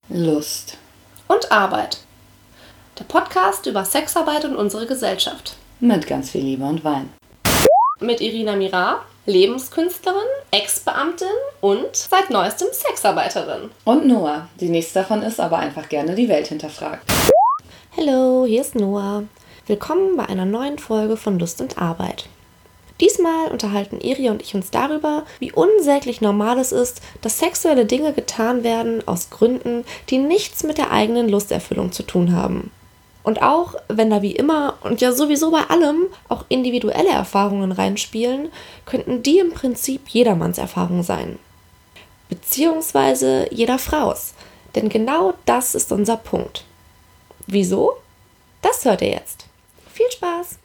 Lust und Arbeit. Der Podcast über Sexarbeit und unsere Gesellschaft. Mit ganz viel Liebe und Wein. Mit Irina Mira, Lebenskünstlerin, Ex-Beamtin und seit neuestem Sexarbeiterin. Und Noah, die nächste davon ist, aber einfach gerne die Welt hinterfragt. Hallo, hier ist Noah. Willkommen bei einer neuen Folge von Lust und Arbeit. Diesmal unterhalten Iri und ich uns darüber, wie unsäglich normal es ist, dass sexuelle Dinge getan werden aus Gründen, die nichts mit der eigenen Lusterfüllung zu tun haben. Und auch, wenn da wie immer und ja sowieso bei allem auch individuelle Erfahrungen reinspielen, könnten die im Prinzip jedermanns Erfahrung sein. Beziehungsweise jeder Frau's. Denn genau das ist unser Punkt. Wieso? Das hört ihr jetzt. Viel Spaß!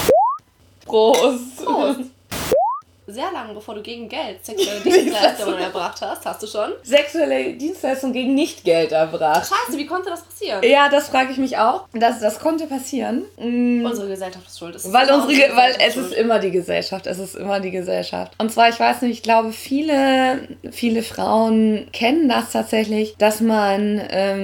Prost! Prost. Sehr lange, bevor du gegen Geld sexuelle Dienstleistungen erbracht hast du schon? Sexuelle Dienstleistung gegen Nicht-Geld erbracht. Scheiße, wie konnte das passieren? Ja, das frage ich mich auch. Das konnte passieren. Unsere Gesellschaft ist schuld. Weil es ist immer die Gesellschaft. Es ist immer die Gesellschaft. Und zwar, ich weiß nicht, ich glaube, viele Frauen kennen das tatsächlich, dass man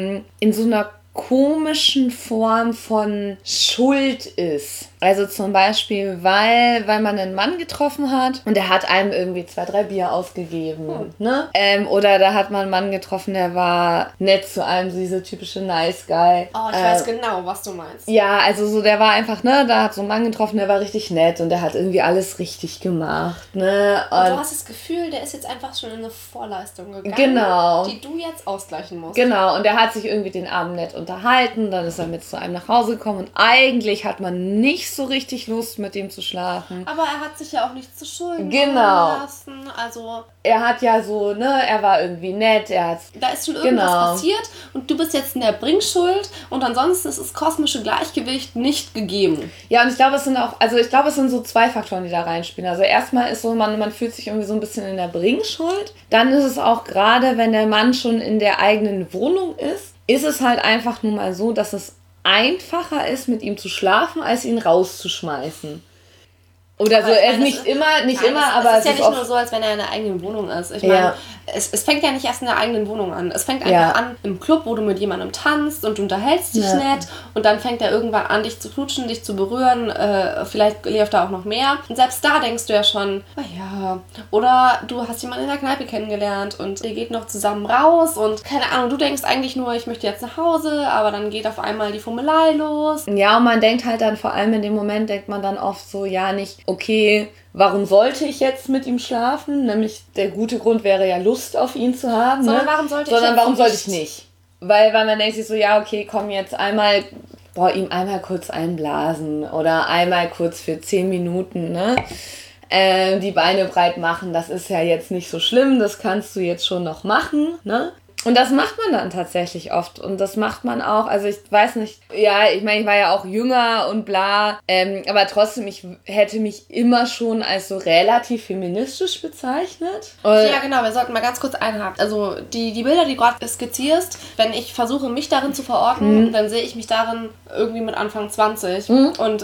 in so einer komischen Form von Schuld ist. Also zum Beispiel, weil man einen Mann getroffen hat und der hat einem irgendwie 2, 3 Bier ausgegeben. Ne? Oder da hat man einen Mann getroffen, der war nett zu einem, so diese typische Nice Guy. Oh, ich weiß genau, was du meinst. Ja, also so, der war einfach, ne, da hat so einen Mann getroffen, der war richtig nett und der hat irgendwie alles richtig gemacht, ne. Und du hast das Gefühl, der ist jetzt einfach schon in eine Vorleistung gegangen, genau, die du jetzt ausgleichen musst. Genau, und der hat sich irgendwie den Abend nett unterhalten, dann ist er mit zu einem nach Hause gekommen und eigentlich hat man nicht so richtig Lust, mit ihm zu schlafen. Aber er hat sich ja auch nichts zu Schulden lassen, also... Er hat ja so, ne, er war irgendwie nett, da ist schon irgendwas passiert und du bist jetzt in der Bringschuld und ansonsten ist das kosmische Gleichgewicht nicht gegeben. Ja, und ich glaube, es sind so 2 Faktoren, die da reinspielen. Also erstmal ist so, man fühlt sich irgendwie so ein bisschen in der Bringschuld. Dann ist es auch gerade, wenn der Mann schon in der eigenen Wohnung ist es halt einfach nun mal so, dass es einfacher ist, mit ihm zu schlafen, als ihn rauszuschmeißen. Oder so, nicht immer, aber es ist ja nicht nur so, als wenn er in der eigenen Wohnung ist. Ich meine, es fängt ja nicht erst in der eigenen Wohnung an. Es fängt einfach an im Club, wo du mit jemandem tanzt und du unterhältst dich nett und dann fängt er irgendwann an, dich zu knutschen, dich zu berühren, vielleicht läuft da auch noch mehr. Und selbst da denkst du ja schon, ja. Oder du hast jemanden in der Kneipe kennengelernt und ihr geht noch zusammen raus und keine Ahnung, du denkst eigentlich nur, ich möchte jetzt nach Hause, aber dann geht auf einmal die Fummelei los. Ja, und man denkt halt dann, vor allem in dem Moment denkt man dann oft so, ja, nicht, okay, warum sollte ich jetzt mit ihm schlafen? Nämlich der gute Grund wäre ja Lust auf ihn zu haben. Sondern ne? warum sollte ich nicht? Weil man denkt sich so, ja, okay, komm jetzt ihm einmal kurz einblasen oder einmal kurz für 10 Minuten, ne? Die Beine breit machen, das ist ja jetzt nicht so schlimm, das kannst du jetzt schon noch machen, ne? Und das macht man dann tatsächlich oft. Und das macht man auch, also ich weiß nicht, ja, ich meine, ich war ja auch jünger und bla, aber trotzdem, ich hätte mich immer schon als so relativ feministisch bezeichnet. Ja, genau, wir sollten mal ganz kurz einhaken. Also die Bilder, die du gerade skizzierst, wenn ich versuche, mich darin zu verorten, dann sehe ich mich darin irgendwie mit Anfang 20. Und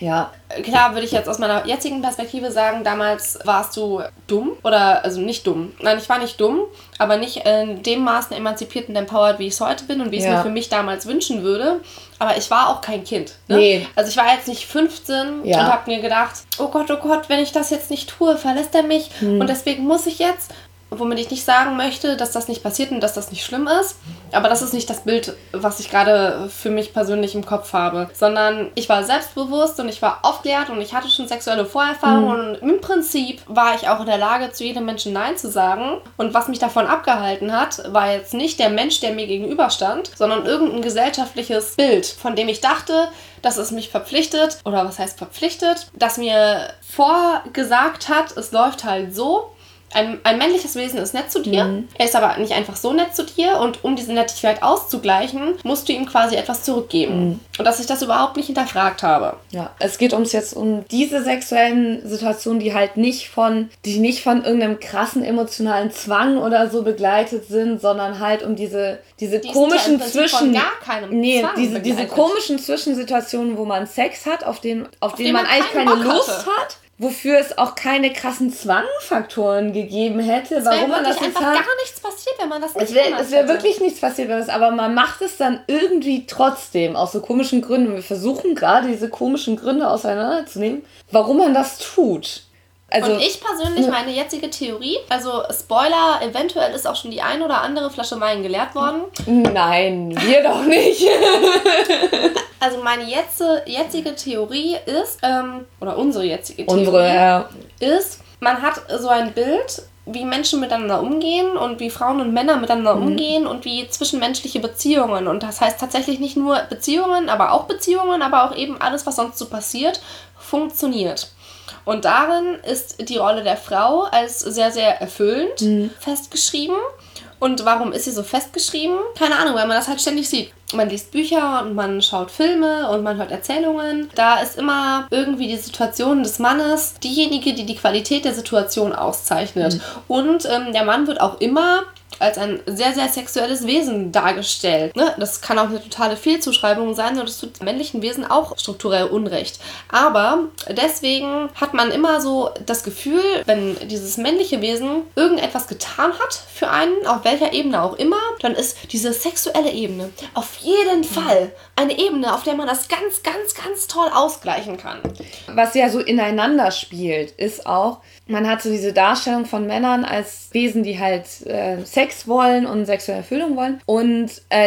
klar würde ich jetzt aus meiner jetzigen Perspektive sagen, damals warst du dumm oder, also nicht dumm. Nein, ich war nicht dumm, aber nicht in dem Maße emanzipiert und empowered, wie ich es heute bin und wie ich es mir für mich damals wünschen würde. Aber ich war auch kein Kind. Ne? Nee. Also ich war jetzt nicht 15 und habe mir gedacht, oh Gott, wenn ich das jetzt nicht tue, verlässt er mich. Und deswegen muss ich jetzt... Womit ich nicht sagen möchte, dass das nicht passiert und dass das nicht schlimm ist. Aber das ist nicht das Bild, was ich gerade für mich persönlich im Kopf habe. Sondern ich war selbstbewusst und ich war aufgeklärt und ich hatte schon sexuelle Vorerfahrungen. Und im Prinzip war ich auch in der Lage, zu jedem Menschen Nein zu sagen. Und was mich davon abgehalten hat, war jetzt nicht der Mensch, der mir gegenüberstand, sondern irgendein gesellschaftliches Bild, von dem ich dachte, dass es mich verpflichtet, oder was heißt verpflichtet, dass mir vorgesagt hat, es läuft halt so. Ein männliches Wesen ist nett zu dir, er ist aber nicht einfach so nett zu dir und um diese Nettigkeit auszugleichen, musst du ihm quasi etwas zurückgeben. Und dass ich das überhaupt nicht hinterfragt habe. Ja, es geht jetzt um diese sexuellen Situationen, die nicht von irgendeinem krassen emotionalen Zwang oder so begleitet sind, sondern halt um diese komischen diese komischen Zwischensituationen, wo man Sex hat, auf den man eigentlich keine Lust hat. wofür es auch keine krassen Zwangfaktoren gegeben hätte, warum man das jetzt einfach gar nichts passiert, wenn man das nicht macht. Es wäre wirklich nichts passiert, aber man macht es dann irgendwie trotzdem, aus so komischen Gründen. Wir versuchen gerade diese komischen Gründe auseinanderzunehmen, warum man das tut. Also, und ich persönlich, meine jetzige Theorie, also Spoiler, eventuell ist auch schon die ein oder andere Flasche Wein geleert worden. Nein, wir doch nicht. Also meine jetzige Theorie ist, oder unsere jetzige Theorie ist, man hat so ein Bild, wie Menschen miteinander umgehen und wie Frauen und Männer miteinander umgehen und wie zwischenmenschliche Beziehungen. Und das heißt tatsächlich nicht nur Beziehungen, aber auch eben alles, was sonst so passiert, funktioniert. Und darin ist die Rolle der Frau als sehr, sehr erfüllend festgeschrieben. Und warum ist sie so festgeschrieben? Keine Ahnung, weil man das halt ständig sieht. Man liest Bücher und man schaut Filme und man hört Erzählungen. Da ist immer irgendwie die Situation des Mannes diejenige, die die Qualität der Situation auszeichnet. Und der Mann wird auch immer als ein sehr, sehr sexuelles Wesen dargestellt. Ne? Das kann auch eine totale Fehlzuschreibung sein und das tut männlichen Wesen auch strukturell Unrecht. Aber deswegen hat man immer so das Gefühl, wenn dieses männliche Wesen irgendetwas getan hat für einen, auf welcher Ebene auch immer, dann ist diese sexuelle Ebene auf jeden Fall eine Ebene, auf der man das ganz, ganz, ganz toll ausgleichen kann. Was ja so ineinander spielt, ist auch, man hat so diese Darstellung von Männern als Wesen, die halt Sex wollen und sexuelle Erfüllung wollen und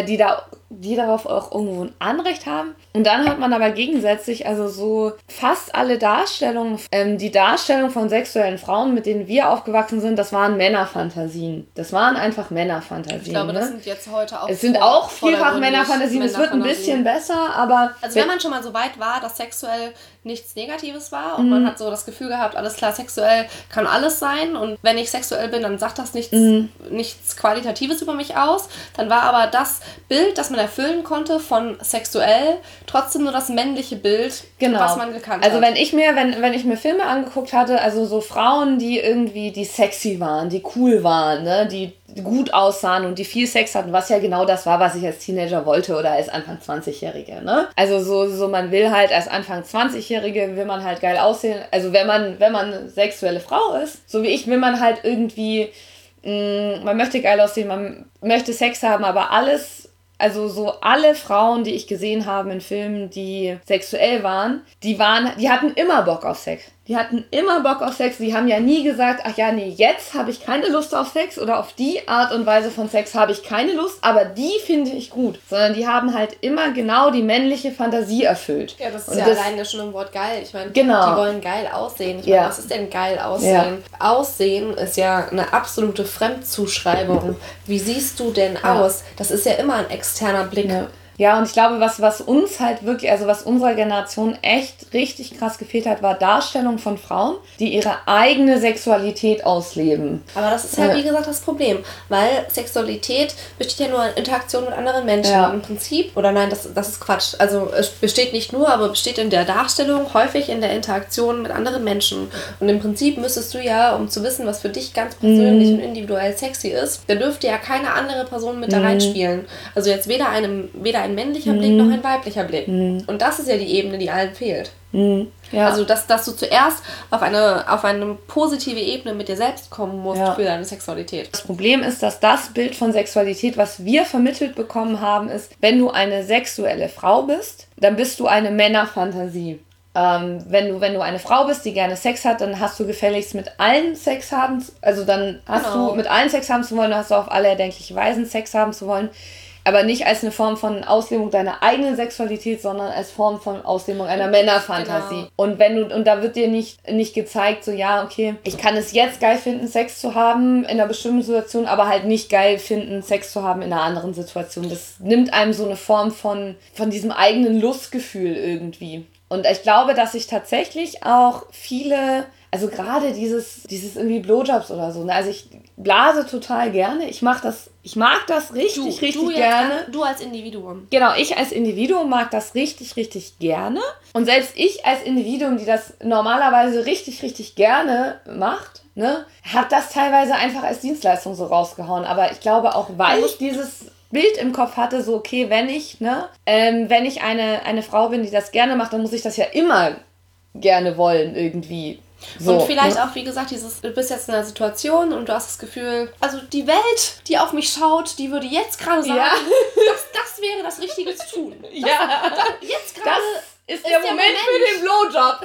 die darauf auch irgendwo ein Anrecht haben. Und dann hat man aber gegensätzlich, also so fast alle Darstellungen, die Darstellung von sexuellen Frauen, mit denen wir aufgewachsen sind, das waren Männerfantasien. Das waren einfach Männerfantasien. Ich glaube, das sind jetzt heute auch... Es sind auch vielfach Männerfantasien. Es wird ein bisschen besser, aber... Also wenn man schon mal so weit war, dass sexuell nichts Negatives war und man hat so das Gefühl gehabt, alles klar, sexuell kann alles sein und wenn ich sexuell bin, dann sagt das nichts Qualitatives über mich aus. Dann war aber das Bild, das man erfüllen konnte von sexuell, trotzdem nur das männliche Bild, was man gekannt hat. Also wenn ich mir Filme angeguckt hatte, also so Frauen, die irgendwie, die sexy waren, die cool waren, ne, die gut aussahen und die viel Sex hatten, was ja genau das war, was ich als Teenager wollte oder als Anfang 20-Jährige, ne? Also so man will halt als Anfang 20-Jährige will man halt geil aussehen. Also wenn man sexuelle Frau ist, so wie ich, will man halt irgendwie, man möchte geil aussehen, man möchte Sex haben, aber alles, also so alle Frauen, die ich gesehen habe in Filmen, die sexuell waren, die hatten immer Bock auf Sex. Die hatten immer Bock auf Sex. Die haben ja nie gesagt, ach ja, nee, jetzt habe ich keine Lust auf Sex oder auf die Art und Weise von Sex habe ich keine Lust, aber die finde ich gut. Sondern die haben halt immer genau die männliche Fantasie erfüllt. Ja, das ist alleine schon im Wort geil. Ich meine, die wollen geil aussehen. Ich meine, was ist denn geil aussehen? Ja. Aussehen ist ja eine absolute Fremdzuschreibung. Wie siehst du denn aus? Das ist ja immer ein externer Blick. Ja, und ich glaube, was uns halt wirklich, also was unserer Generation echt richtig krass gefehlt hat, war Darstellung von Frauen, die ihre eigene Sexualität ausleben. Aber das ist ja, wie gesagt, das Problem, weil Sexualität besteht ja nur in Interaktion mit anderen Menschen. Im Prinzip, oder nein, das ist Quatsch. Also es besteht nicht nur, aber besteht in der Darstellung, häufig in der Interaktion mit anderen Menschen. Und im Prinzip müsstest du ja, um zu wissen, was für dich ganz persönlich und individuell sexy ist, da dürfte ja keine andere Person mit da reinspielen. Also jetzt weder ein männlicher Blick noch ein weiblicher Blick. Und das ist ja die Ebene, die allen fehlt. Ja. Also, dass du zuerst auf eine positive Ebene mit dir selbst kommen musst für deine Sexualität. Das Problem ist, dass das Bild von Sexualität, was wir vermittelt bekommen haben, ist, wenn du eine sexuelle Frau bist, dann bist du eine Männerfantasie. Wenn du eine Frau bist, die gerne Sex hat, dann hast du gefälligst mit allen Sex haben, also dann hast du mit allen Sex haben zu wollen, dann hast du auf alle erdenkliche Weisen Sex haben zu wollen. Aber nicht als eine Form von Auslebung deiner eigenen Sexualität, sondern als Form von Auslebung einer Männerfantasie. Genau. Und da wird dir nicht gezeigt, so ja, okay, ich kann es jetzt geil finden, Sex zu haben in einer bestimmten Situation, aber halt nicht geil finden, Sex zu haben in einer anderen Situation. Das nimmt einem so eine Form von diesem eigenen Lustgefühl irgendwie. Und ich glaube, dass sich tatsächlich auch viele, also gerade dieses irgendwie Blowjobs oder so, ne? Also ich blase total gerne, ich mag das richtig gerne. Du als Individuum. Genau, ich als Individuum mag das richtig, richtig gerne. Und selbst ich als Individuum, die das normalerweise richtig, richtig gerne macht, ne, hat das teilweise einfach als Dienstleistung so rausgehauen. Aber ich glaube auch, weil ich dieses Bild im Kopf hatte, so okay, wenn ich eine Frau bin, die das gerne macht, dann muss ich das ja immer gerne wollen irgendwie. So, und vielleicht auch, wie gesagt, du bist jetzt in einer Situation und du hast das Gefühl, also die Welt, die auf mich schaut, die würde jetzt gerade sagen, das wäre das Richtige zu tun. Jetzt gerade ist der Moment für den Blowjob.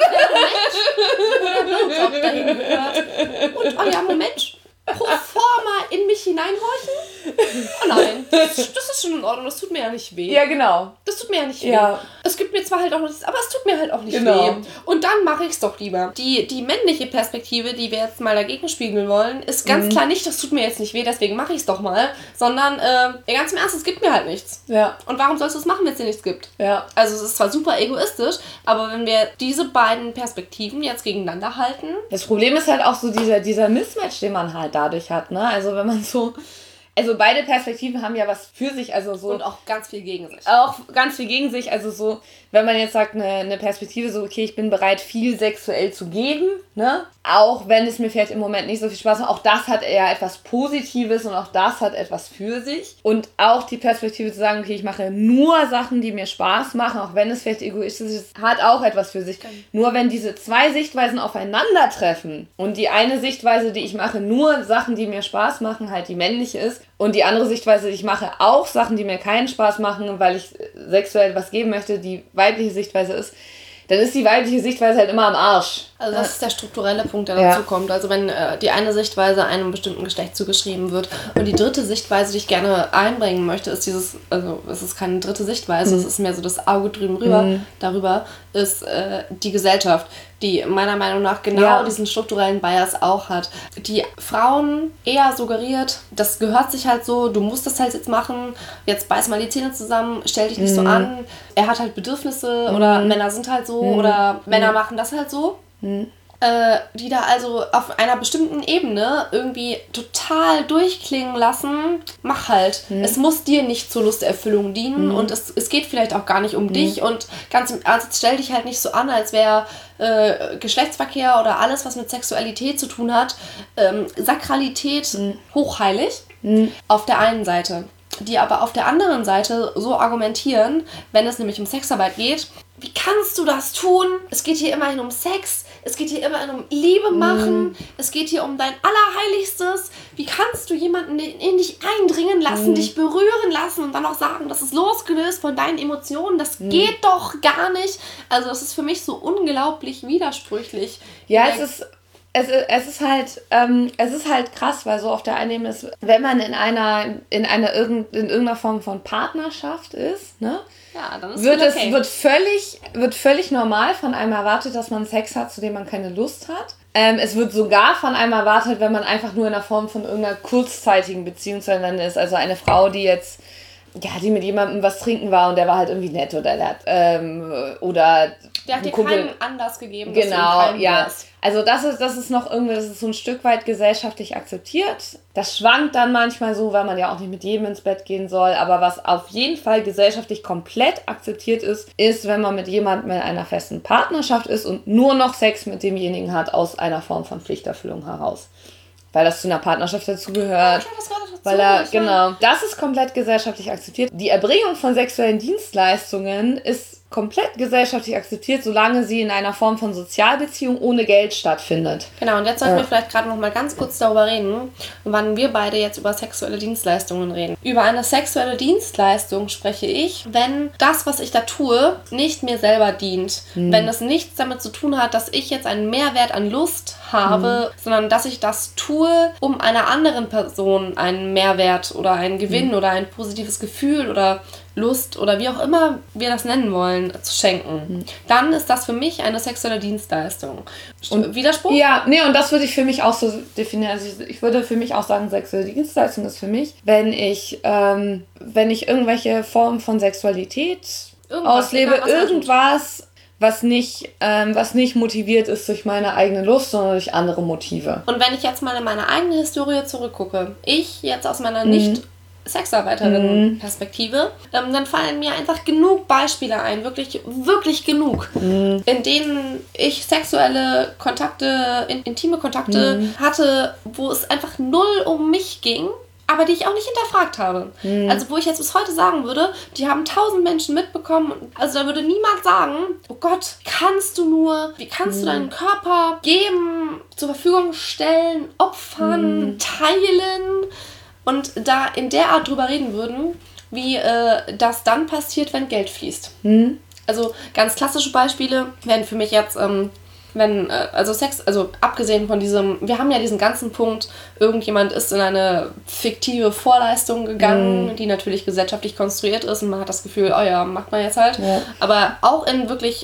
Der Blowjob dahin gehört. Und, oh ja, Moment, pro forma in mich hineinhorchen? Oh nein, das ist schon in Ordnung, das tut mir ja nicht weh. Ja, genau. Das tut mir ja nicht weh. Es gibt mir zwar halt auch nichts, aber es tut mir halt auch nicht weh. Und dann mache ich es doch lieber. Die männliche Perspektive, die wir jetzt mal dagegen spiegeln wollen, ist ganz klar nicht, das tut mir jetzt nicht weh, deswegen mache ich es doch mal, sondern ganz im Ernst, es gibt mir halt nichts. Ja. Und warum sollst du es machen, wenn es dir nichts gibt? Ja. Also es ist zwar super egoistisch, aber wenn wir diese beiden Perspektiven jetzt gegeneinander halten... Das Problem ist halt auch so dieser Mismatch, den man halt dadurch hat, ne? Also wenn man so... Also beide Perspektiven haben ja was für sich, also so... Und auch ganz viel gegen sich. Auch ganz viel gegen sich, also so, wenn man jetzt sagt, eine Perspektive so, okay, ich bin bereit, viel sexuell zu geben, ne? Auch wenn es mir vielleicht im Moment nicht so viel Spaß macht, auch das hat eher etwas Positives und auch das hat etwas für sich. Und auch die Perspektive zu sagen, okay, ich mache nur Sachen, die mir Spaß machen, auch wenn es vielleicht egoistisch ist, hat auch etwas für sich. Nur wenn diese zwei Sichtweisen aufeinandertreffen und die eine Sichtweise, die ich mache, nur Sachen, die mir Spaß machen, halt die männliche ist, und die andere Sichtweise, ich mache auch Sachen, die mir keinen Spaß machen, weil ich sexuell was geben möchte, die weibliche Sichtweise ist, dann ist die weibliche Sichtweise halt immer am Arsch. Also das ist der strukturelle Punkt, der dazu kommt. Also wenn die eine Sichtweise einem bestimmten Geschlecht zugeschrieben wird und die dritte Sichtweise, die ich gerne einbringen möchte, ist dieses, also es ist keine dritte Sichtweise, es ist mehr so das Auge drüben rüber, darüber ist die Gesellschaft, die meiner Meinung nach genau diesen strukturellen Bias auch hat. Die Frauen eher suggeriert, das gehört sich halt so, du musst das halt jetzt machen, jetzt beiß mal die Zähne zusammen, stell dich nicht so an, er hat halt Bedürfnisse oder Männer sind halt so oder Männer machen das halt so. Die da also auf einer bestimmten Ebene irgendwie total durchklingen lassen, mach halt. Es muss dir nicht zur Lusterfüllung dienen und es geht vielleicht auch gar nicht um dich und ganz im Ernst, stell dich halt nicht so an, als wäre Geschlechtsverkehr oder alles, was mit Sexualität zu tun hat, Sakralität hochheilig auf der einen Seite. Die aber auf der anderen Seite so argumentieren, wenn es nämlich um Sexarbeit geht, wie kannst du das tun? Es geht hier immerhin um Sex, es geht hier immerhin um Liebe machen, es geht hier um dein Allerheiligstes. Wie kannst du jemanden in dich eindringen lassen, dich berühren lassen und dann auch sagen, das ist losgelöst von deinen Emotionen? Das geht doch gar nicht. Also das ist für mich so unglaublich widersprüchlich. Ja, es ist halt krass, weil so auf der einen Ebene ist, wenn man in irgendeiner Form von Partnerschaft ist, ne? Ja, dann ist wird völlig normal von einem erwartet, dass man Sex hat, zu dem man keine Lust hat. Es wird sogar von einem erwartet, wenn man einfach nur in der Form von irgendeiner kurzzeitigen Beziehung zueinander ist. Also eine Frau, die mit jemandem was trinken war und der war halt irgendwie nett oder der hat dir keinen Anlass gegeben, dass du ihn warst. Also das ist noch irgendwie, das ist so ein Stück weit gesellschaftlich akzeptiert. Das schwankt dann manchmal so, weil man ja auch nicht mit jedem ins Bett gehen soll. Aber was auf jeden Fall gesellschaftlich komplett akzeptiert ist, wenn man mit jemandem in einer festen Partnerschaft ist und nur noch Sex mit demjenigen hat aus einer Form von Pflichterfüllung heraus. Weil das zu einer Partnerschaft dazugehört. Das ist komplett gesellschaftlich akzeptiert. Die Erbringung von sexuellen Dienstleistungen ist komplett gesellschaftlich akzeptiert, solange sie in einer Form von Sozialbeziehung ohne Geld stattfindet. Genau, und jetzt sollten wir vielleicht gerade noch mal ganz kurz darüber reden, wann wir beide jetzt über sexuelle Dienstleistungen reden. Über eine sexuelle Dienstleistung spreche ich, wenn das, was ich da tue, nicht mir selber dient. Wenn es nichts damit zu tun hat, dass ich jetzt einen Mehrwert an Lust habe, sondern dass ich das tue, um einer anderen Person einen Mehrwert oder einen Gewinn oder ein positives Gefühl oder Lust oder wie auch immer wir das nennen wollen, zu schenken. Dann ist das für mich eine sexuelle Dienstleistung. Und Widerspruch? Ja, nee, und das würde ich für mich auch so definieren. Also ich würde für mich auch sagen, sexuelle Dienstleistung ist für mich, wenn ich irgendwelche Formen von Sexualität auslebe, irgendwas, was nicht motiviert ist durch meine eigene Lust, sondern durch andere Motive. Und wenn ich jetzt mal in meine eigene Historie zurückgucke, ich jetzt aus meiner Nicht-Sexarbeiterin-Perspektive, dann fallen mir einfach genug Beispiele ein, wirklich, wirklich genug, in denen ich sexuelle Kontakte, intime Kontakte hatte, wo es einfach null um mich ging, aber die ich auch nicht hinterfragt habe. Also wo ich jetzt bis heute sagen würde, die haben 1000 Menschen mitbekommen. Also da würde niemand sagen, oh Gott, wie kannst du deinen Körper geben, zur Verfügung stellen, opfern, teilen und da in der Art drüber reden würden, wie das dann passiert, wenn Geld fließt. Also ganz klassische Beispiele wären für mich jetzt, Sex, also abgesehen von diesem, wir haben ja diesen ganzen Punkt, irgendjemand ist in eine fiktive Vorleistung gegangen, die natürlich gesellschaftlich konstruiert ist und man hat das Gefühl, oh ja, macht man jetzt halt. Ja. Aber auch in wirklich,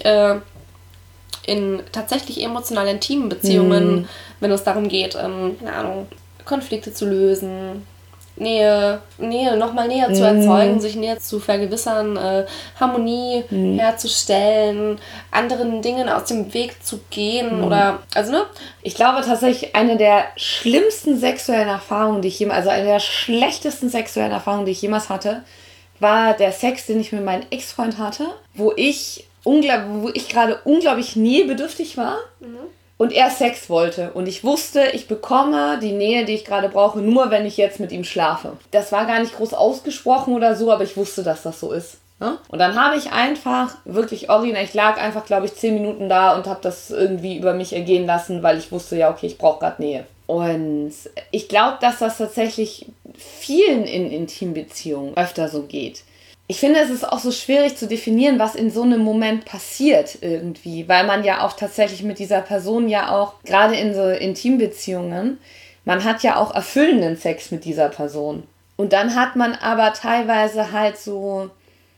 in tatsächlich emotional intimen Beziehungen, wenn es darum geht, keine Ahnung, Konflikte zu lösen, Nähe nochmal näher zu erzeugen, sich näher zu vergewissern, Harmonie herzustellen, anderen Dingen aus dem Weg zu gehen oder, also ne? Ich glaube tatsächlich, eine der schlimmsten sexuellen Erfahrungen, also eine der schlechtesten sexuellen Erfahrungen, die ich jemals hatte, war der Sex, den ich mit meinem Ex-Freund hatte, wo ich gerade unglaublich nähebedürftig war. Und er Sex wollte. Und ich wusste, ich bekomme die Nähe, die ich gerade brauche, nur wenn ich jetzt mit ihm schlafe. Das war gar nicht groß ausgesprochen oder so, aber ich wusste, dass das so ist. Ne? Und dann habe ich einfach wirklich ich lag einfach, glaube ich, 10 Minuten da und habe das irgendwie über mich ergehen lassen, weil ich wusste, ja, okay, ich brauche gerade Nähe. Und ich glaube, dass das tatsächlich vielen in Intimbeziehungen öfter so geht. Ich finde, es ist auch so schwierig zu definieren, was in so einem Moment passiert irgendwie, weil man ja auch tatsächlich mit dieser Person ja auch, gerade in so Intimbeziehungen, man hat ja auch erfüllenden Sex mit dieser Person. Und dann hat man aber teilweise halt so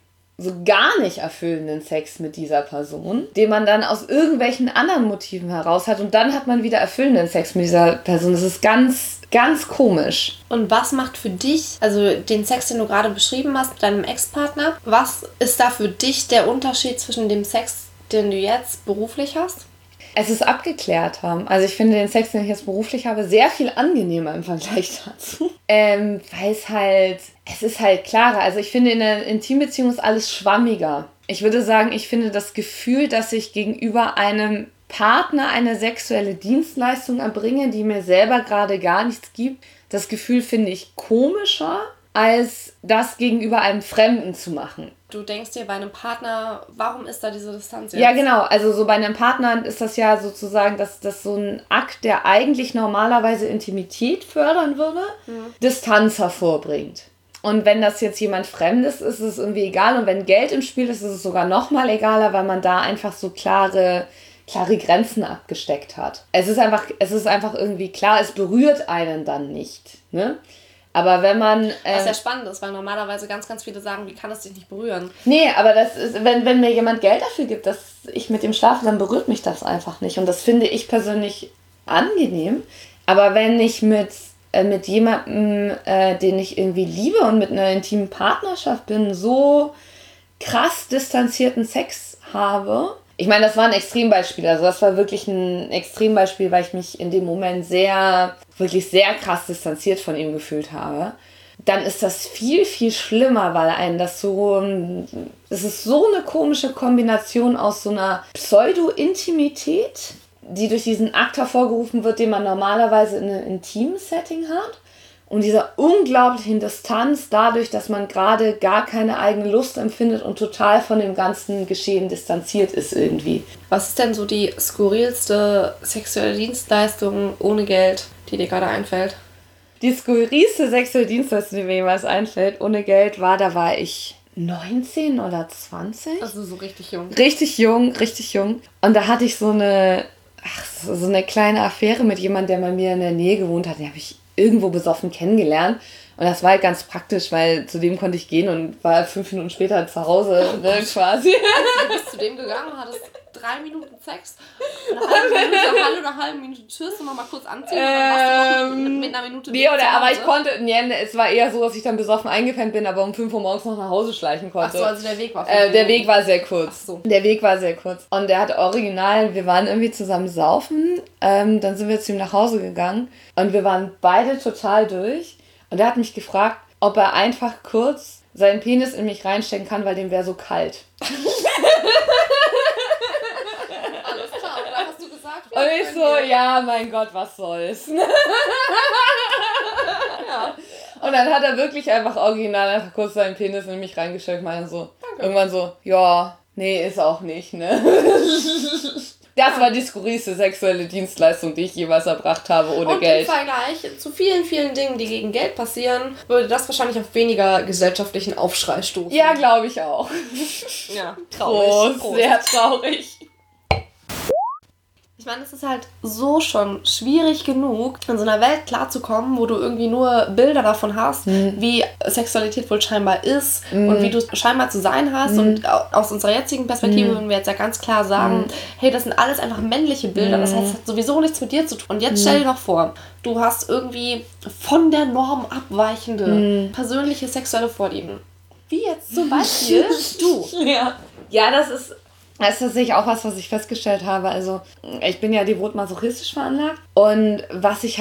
gar nicht erfüllenden Sex mit dieser Person, den man dann aus irgendwelchen anderen Motiven heraus hat und dann hat man wieder erfüllenden Sex mit dieser Person. Das ist ganz, ganz komisch. Und was macht für dich, also den Sex, den du gerade beschrieben hast mit deinem Ex-Partner, was ist da für dich der Unterschied zwischen dem Sex, den du jetzt beruflich hast? Es ist abgeklärter. Also ich finde den Sex, den ich jetzt beruflich habe, sehr viel angenehmer im Vergleich dazu. Weil es ist halt klarer. Also ich finde, in einer Intimbeziehung ist alles schwammiger. Ich würde sagen, ich finde das Gefühl, dass ich gegenüber einem Partner eine sexuelle Dienstleistung erbringe, die mir selber gerade gar nichts gibt, das Gefühl finde ich komischer, als das gegenüber einem Fremden zu machen. Du denkst dir bei einem Partner, warum ist da diese Distanz jetzt? Ja, genau. Also so bei einem Partner ist das ja sozusagen, dass das so ein Akt, der eigentlich normalerweise Intimität fördern würde, Distanz hervorbringt. Und wenn das jetzt jemand Fremdes ist, ist es irgendwie egal. Und wenn Geld im Spiel ist, ist es sogar noch mal egaler, weil man da einfach so klare Grenzen abgesteckt hat. Es ist einfach irgendwie klar, es berührt einen dann nicht, ne? Aber wenn man... Was ja spannend ist, weil normalerweise ganz, ganz viele sagen, wie kann es dich nicht berühren? Nee, aber das ist, wenn mir jemand Geld dafür gibt, dass ich mit ihm schlafe, dann berührt mich das einfach nicht. Und das finde ich persönlich angenehm. Aber wenn ich mit jemandem, den ich irgendwie liebe und mit einer intimen Partnerschaft bin, so krass distanzierten Sex habe... Ich meine, das war ein Extrembeispiel. Also das war wirklich ein Extrembeispiel, weil ich mich in dem Moment wirklich sehr krass distanziert von ihm gefühlt habe. Dann ist das viel, viel schlimmer, weil es ist so eine komische Kombination aus so einer Pseudo-Intimität, die durch diesen Akt hervorgerufen wird, den man normalerweise in einem intimen Setting hat. Und dieser unglaublichen Distanz dadurch, dass man gerade gar keine eigene Lust empfindet und total von dem ganzen Geschehen distanziert ist irgendwie. Was ist denn so die skurrilste sexuelle Dienstleistung ohne Geld, die dir gerade einfällt? Die skurrilste sexuelle Dienstleistung, die mir jemals einfällt, ohne Geld, da war ich 19 oder 20. Also so richtig jung. Richtig jung. Und da hatte ich so eine kleine Affäre mit jemandem, der bei mir in der Nähe gewohnt hat. Den habe ich irgendwo besoffen kennengelernt. Und das war halt ganz praktisch, weil zu dem konnte ich gehen und war 5 Minuten später zu Hause, ne, quasi. Also du bist zu dem gegangen und hattest 3 Minuten Sex. Nach einer halben Minute Tschüss und noch mal kurz anziehen. Und dann warst du noch mit einer Minute es war eher so, dass ich dann besoffen eingepennt bin, aber um 5 Uhr morgens noch nach Hause schleichen konnte. Ach so, also der Weg war Der Weg war sehr kurz. Ach so. Der Weg war sehr kurz. Und der hat original, wir waren irgendwie zusammen saufen, dann sind wir zu ihm nach Hause gegangen und wir waren beide total durch. Und er hat mich gefragt, ob er einfach kurz seinen Penis in mich reinstecken kann, weil dem wäre so kalt. Alles klar, und dann hast du gesagt... Und ich so, ja, mein Gott, was soll's. Ja. Und dann hat er wirklich einfach original einfach kurz seinen Penis in mich reingestellt und meinte so, irgendwann so, ja, nee, ist auch nicht, ne? Das war die skurrilste sexuelle Dienstleistung, die ich jemals erbracht habe ohne Geld. Und im Vergleich zu vielen, vielen Dingen, die gegen Geld passieren, würde das wahrscheinlich auf weniger gesellschaftlichen Aufschrei stoßen. Ja, glaube ich auch. Ja, traurig. Prost. Sehr traurig. Ich meine, es ist halt so schon schwierig genug, in so einer Welt klarzukommen, wo du irgendwie nur Bilder davon hast, wie Sexualität wohl scheinbar ist und wie du es scheinbar zu sein hast. Und aus unserer jetzigen Perspektive würden wir jetzt ja ganz klar sagen, hey, das sind alles einfach männliche Bilder, das heißt, es hat sowieso nichts mit dir zu tun. Und jetzt stell dir doch vor, du hast irgendwie von der Norm abweichende persönliche sexuelle Vorlieben. Wie jetzt zum Beispiel du. Ja, das ist tatsächlich auch was ich festgestellt habe. Also ich bin ja devot masochistisch veranlagt und was ich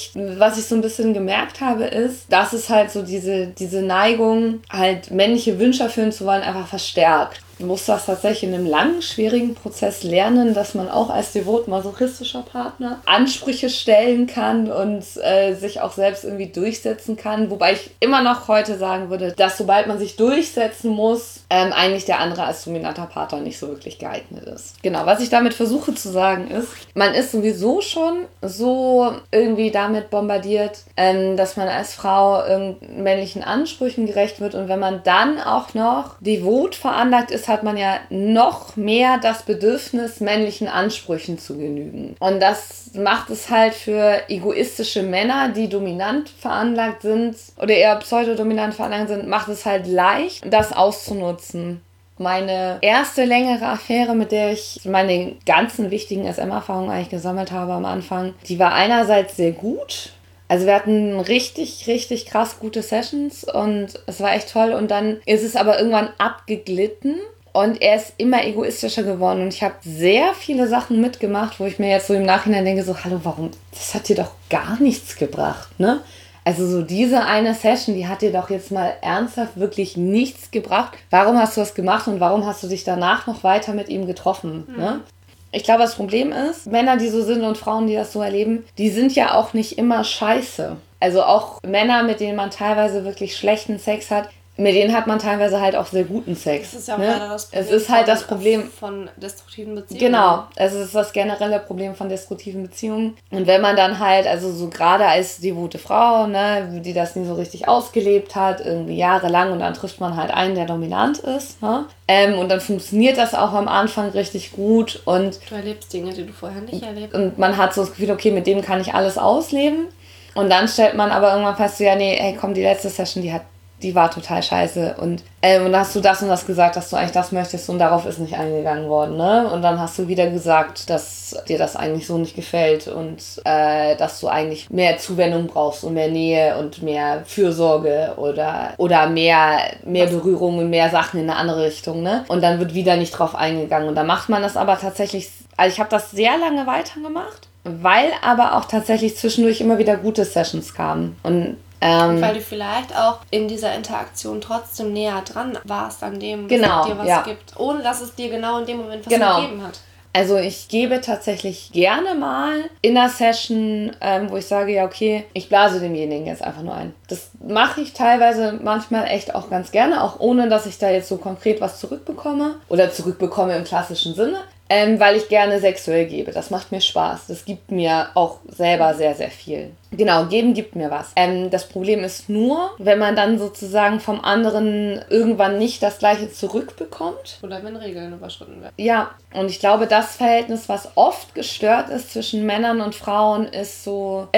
so ein bisschen gemerkt habe, ist, dass es halt so diese Neigung, halt männliche Wünsche erfüllen zu wollen, einfach verstärkt. Du musst das tatsächlich in einem langen, schwierigen Prozess lernen, dass man auch als devot masochistischer Partner Ansprüche stellen kann und sich auch selbst irgendwie durchsetzen kann. Wobei ich immer noch heute sagen würde, dass sobald man sich durchsetzen muss, eigentlich der andere als dominanter Partner nicht so wirklich geeignet ist. Genau, was ich damit versuche zu sagen ist, man ist sowieso schon so irgendwie damit bombardiert, dass man als Frau männlichen Ansprüchen gerecht wird und wenn man dann auch noch devot veranlagt ist, hat man ja noch mehr das Bedürfnis, männlichen Ansprüchen zu genügen. Und das macht es halt für egoistische Männer, die dominant veranlagt sind oder eher pseudodominant veranlagt sind, macht es halt leicht, das auszunutzen. Meine erste längere Affäre, mit der ich meine ganzen wichtigen SM-Erfahrungen eigentlich gesammelt habe am Anfang, die war einerseits sehr gut. Also wir hatten richtig, richtig krass gute Sessions und es war echt toll. Und dann ist es aber irgendwann abgeglitten und er ist immer egoistischer geworden. Und ich habe sehr viele Sachen mitgemacht, wo ich mir jetzt so im Nachhinein denke, so, hallo, warum? Das hat dir doch gar nichts gebracht, ne? Also so diese eine Session, die hat dir doch jetzt mal ernsthaft wirklich nichts gebracht. Warum hast du das gemacht und warum hast du dich danach noch weiter mit ihm getroffen, ne? Ich glaube, das Problem ist, Männer, die so sind und Frauen, die das so erleben, die sind ja auch nicht immer scheiße. Also auch Männer, mit denen man teilweise wirklich schlechten Sex hat, mit denen hat man teilweise halt auch sehr guten Sex. Das ist ja auch leider das Problem. Es ist halt das Problem von destruktiven Beziehungen. Genau, es ist das generelle Problem von destruktiven Beziehungen. Und wenn man dann halt, also so gerade als devote Frau, ne, die das nie so richtig ausgelebt hat, irgendwie jahrelang und dann trifft man halt einen, der dominant ist, ne? Und dann funktioniert das auch am Anfang richtig gut und du erlebst Dinge, die du vorher nicht erlebt. Und man hat so das Gefühl, okay, mit dem kann ich alles ausleben. Und dann stellt man aber irgendwann fest, so, ja, nee, hey, komm, die letzte Session, die war total scheiße und dann hast du das und das gesagt, dass du eigentlich das möchtest und darauf ist nicht eingegangen worden, ne? Und dann hast du wieder gesagt, dass dir das eigentlich so nicht gefällt und dass du eigentlich mehr Zuwendung brauchst und mehr Nähe und mehr Fürsorge oder mehr Berührung und mehr Sachen in eine andere Richtung, ne? Und dann wird wieder nicht drauf eingegangen und dann macht man das aber tatsächlich, also ich habe das sehr lange weitergemacht, weil aber auch tatsächlich zwischendurch immer wieder gute Sessions kamen und weil du vielleicht auch in dieser Interaktion trotzdem näher dran warst an dem, was dir was gibt, ohne dass es dir genau in dem Moment was gegeben hat. Also ich gebe tatsächlich gerne mal in einer Session, wo ich sage, ja okay, ich blase demjenigen jetzt einfach nur ein. Das mache ich teilweise manchmal echt auch ganz gerne, auch ohne, dass ich da jetzt so konkret was zurückbekomme oder zurückbekomme im klassischen Sinne. Weil ich gerne sexuell gebe. Das macht mir Spaß. Das gibt mir auch selber sehr, sehr viel. Genau, geben gibt mir was. Das Problem ist nur, wenn man dann sozusagen vom anderen irgendwann nicht das Gleiche zurückbekommt. Oder wenn Regeln überschritten werden. Ja, und ich glaube, das Verhältnis, was oft gestört ist zwischen Männern und Frauen, ist so...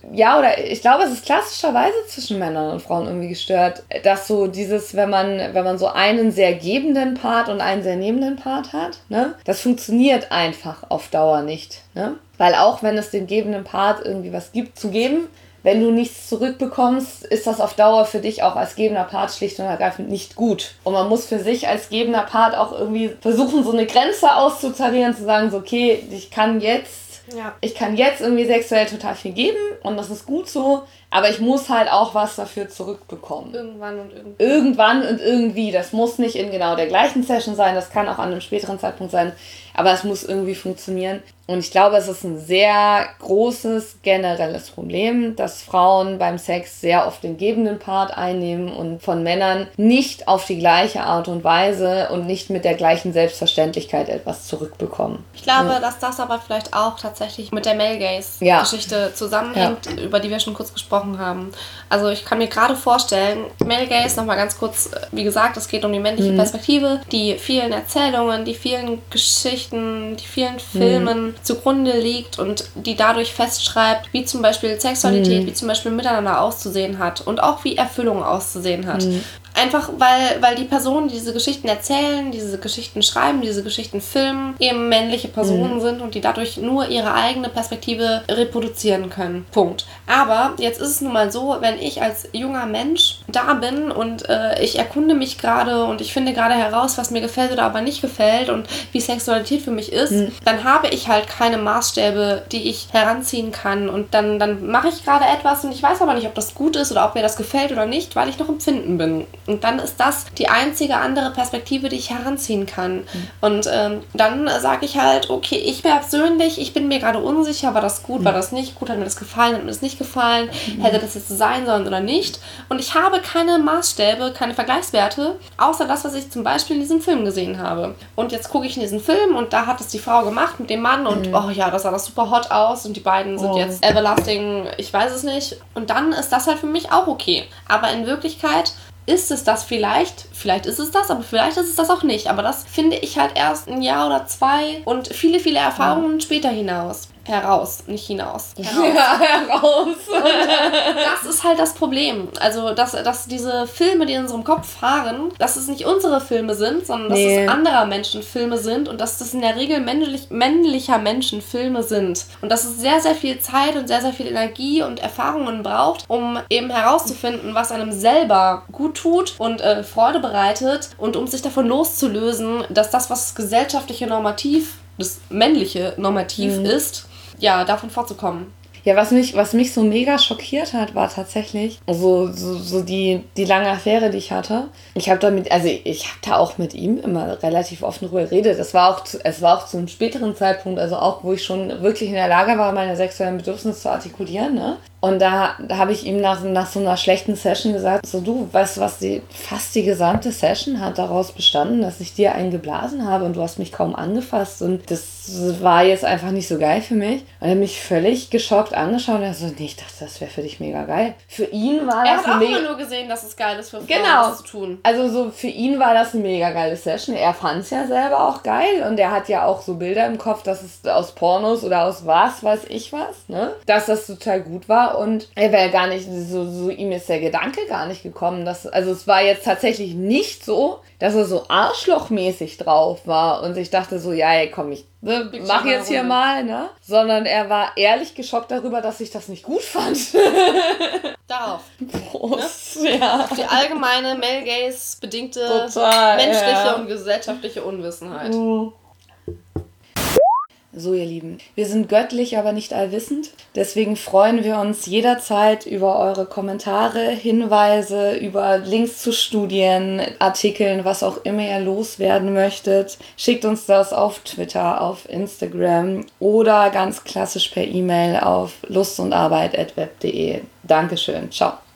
ich glaube, es ist klassischerweise zwischen Männern und Frauen irgendwie gestört, dass so dieses, wenn man so einen sehr gebenden Part und einen sehr nehmenden Part hat, ne, das funktioniert einfach auf Dauer nicht, ne? Weil auch wenn es dem gebenden Part irgendwie was gibt zu geben, wenn du nichts zurückbekommst, ist das auf Dauer für dich auch als gebender Part schlicht und ergreifend nicht gut. Und man muss für sich als gebender Part auch irgendwie versuchen, so eine Grenze auszutarieren, zu sagen, so okay, ich kann jetzt irgendwie sexuell total viel geben und das ist gut so, Aber ich muss halt auch was dafür zurückbekommen. Irgendwann und irgendwie. Irgendwann und irgendwie. Das muss nicht in genau der gleichen Session sein, das kann auch an einem späteren Zeitpunkt sein, aber es muss irgendwie funktionieren. Und ich glaube, es ist ein sehr großes generelles Problem, dass Frauen beim Sex sehr oft den gebenden Part einnehmen und von Männern nicht auf die gleiche Art und Weise und nicht mit der gleichen Selbstverständlichkeit etwas zurückbekommen. Ich glaube, dass das aber vielleicht auch tatsächlich mit der Male Gaze-Geschichte zusammenhängt, über die wir schon kurz gesprochen haben. Also ich kann mir gerade vorstellen, Male Gaze, nochmal ganz kurz, wie gesagt, es geht um die männliche Perspektive, die vielen Erzählungen, die vielen Geschichten, die vielen Filmen zugrunde liegt und die dadurch festschreibt, wie zum Beispiel Sexualität, wie zum Beispiel Miteinander auszusehen hat und auch wie Erfüllung auszusehen hat. Einfach, weil die Personen, die diese Geschichten erzählen, diese Geschichten schreiben, diese Geschichten filmen, eben männliche Personen sind und die dadurch nur ihre eigene Perspektive reproduzieren können. Punkt. Aber jetzt ist es nun mal so, wenn ich als junger Mensch da bin und ich erkunde mich gerade und ich finde gerade heraus, was mir gefällt oder aber nicht gefällt und wie Sexualität für mich ist, dann habe ich halt keine Maßstäbe, die ich heranziehen kann und dann mache ich gerade etwas und ich weiß aber nicht, ob das gut ist oder ob mir das gefällt oder nicht, weil ich noch im Finden bin. Und dann ist das die einzige andere Perspektive, die ich heranziehen kann. Und dann sage ich halt, okay, ich persönlich, ich bin mir gerade unsicher, war das gut, war das nicht gut, hat mir das gefallen, hat mir das nicht gefallen, hätte das jetzt so sein sollen oder nicht. Und ich habe keine Maßstäbe, keine Vergleichswerte, außer das, was ich zum Beispiel in diesem Film gesehen habe. Und jetzt gucke ich in diesen Film und da hat es die Frau gemacht mit dem Mann und oh ja, das sah das super hot aus und die beiden sind jetzt everlasting, ich weiß es nicht. Und dann ist das halt für mich auch okay. Aber in Wirklichkeit ist es das vielleicht ist es das, aber vielleicht ist es das auch nicht. Aber das finde ich halt erst ein Jahr oder 2 und viele, viele Erfahrungen später heraus, nicht hinaus. Ja, heraus. Und das ist halt das Problem. Also, dass diese Filme, die in unserem Kopf fahren, dass es nicht unsere Filme sind, sondern dass es anderer Menschen Filme sind und dass das in der Regel männlicher Menschen Filme sind. Und dass es sehr, sehr viel Zeit und sehr, sehr viel Energie und Erfahrungen braucht, um eben herauszufinden, was einem selber gut tut und Freude bereitet und um sich davon loszulösen, dass das, was gesellschaftliche Normativ, das männliche Normativ ist, ja, davon vorzukommen. Ja, was mich so mega schockiert hat, war tatsächlich so die lange Affäre, die ich hatte. Ich habe da auch mit ihm immer relativ offen drüber geredet. Es war auch zu einem späteren Zeitpunkt, also auch, wo ich schon wirklich in der Lage war, meine sexuellen Bedürfnisse zu artikulieren, ne? Und da habe ich ihm nach so einer schlechten Session gesagt, so du, weißt du was, fast die gesamte Session hat daraus bestanden, dass ich dir einen geblasen habe und du hast mich kaum angefasst und das war jetzt einfach nicht so geil für mich. Und er hat mich völlig geschockt angeschaut und er so, nee, ich dachte, das wäre für dich mega geil. Für ihn war das Er hat auch immer nur gesehen, dass es geil ist für Frauen, das zu tun. Also so für ihn war das eine mega geile Session. Er fand es ja selber auch geil und er hat ja auch so Bilder im Kopf, dass es aus Pornos oder aus was weiß ich was, ne? Dass das total gut war. Und er wäre gar nicht, so ihm ist der Gedanke gar nicht gekommen, also es war jetzt tatsächlich nicht so, dass er so arschlochmäßig drauf war und ich dachte so, ja, ey, komm, ich mach jetzt hier mal, ne? Sondern er war ehrlich geschockt darüber, dass ich das nicht gut fand. Darauf. Prost, ne? Ja. Die allgemeine Male Gaze bedingte menschliche und gesellschaftliche Unwissenheit. So, ihr Lieben, wir sind göttlich, aber nicht allwissend. Deswegen freuen wir uns jederzeit über eure Kommentare, Hinweise, über Links zu Studien, Artikeln, was auch immer ihr loswerden möchtet. Schickt uns das auf Twitter, auf Instagram oder ganz klassisch per E-Mail auf lustundarbeit@web.de. Dankeschön. Ciao.